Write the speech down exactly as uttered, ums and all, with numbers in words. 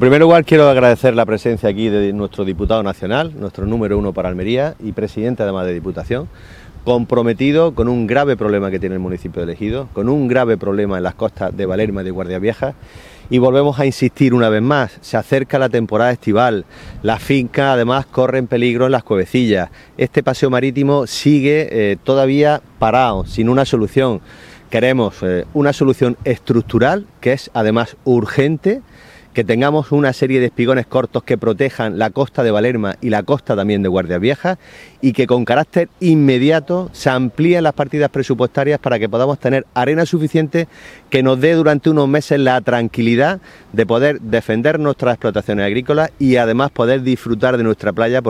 primer lugar quiero agradecer la presencia aquí de nuestro diputado nacional, nuestro número uno para Almería y presidente además de Diputación, comprometido con un grave problema que tiene el municipio de Ejido, con un grave problema en las costas de Valerma y de Guardiavieja, y volvemos a insistir una vez más, se acerca la temporada estival, las fincas además corren peligro en las Cuevecillas, este paseo marítimo sigue eh, todavía parado, sin una solución. Queremos eh, una solución estructural, que es además urgente, que tengamos una serie de espigones cortos que protejan la costa de Valerma y la costa también de Guardiavieja y que con carácter inmediato se amplíen las partidas presupuestarias para que podamos tener arena suficiente que nos dé durante unos meses la tranquilidad de poder defender nuestras explotaciones agrícolas y además poder disfrutar de nuestra playa.